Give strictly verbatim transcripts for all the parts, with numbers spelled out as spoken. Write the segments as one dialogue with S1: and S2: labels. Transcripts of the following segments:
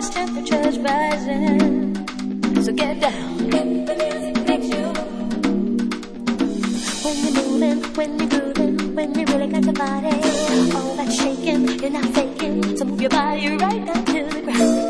S1: this temperature's rising, so get down. If the music makes you move, when you're moving, when you're grooving, when you really got your body, all that shaking, you're not faking, so move your body right down to the ground.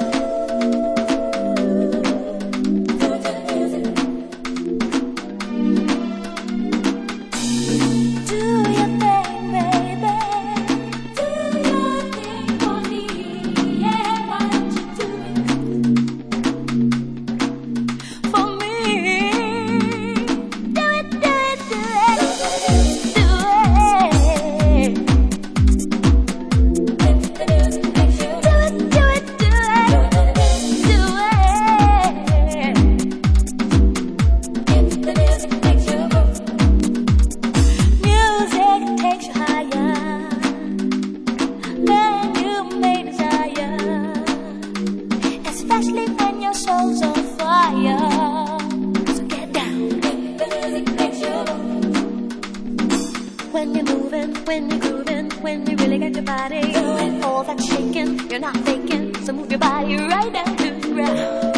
S1: Especially when your soul's on fire, so get down. The music makes you move. When you're moving, when you're grooving, when you really got your body doing all that shaking, you're not faking, so move your body right down to the ground.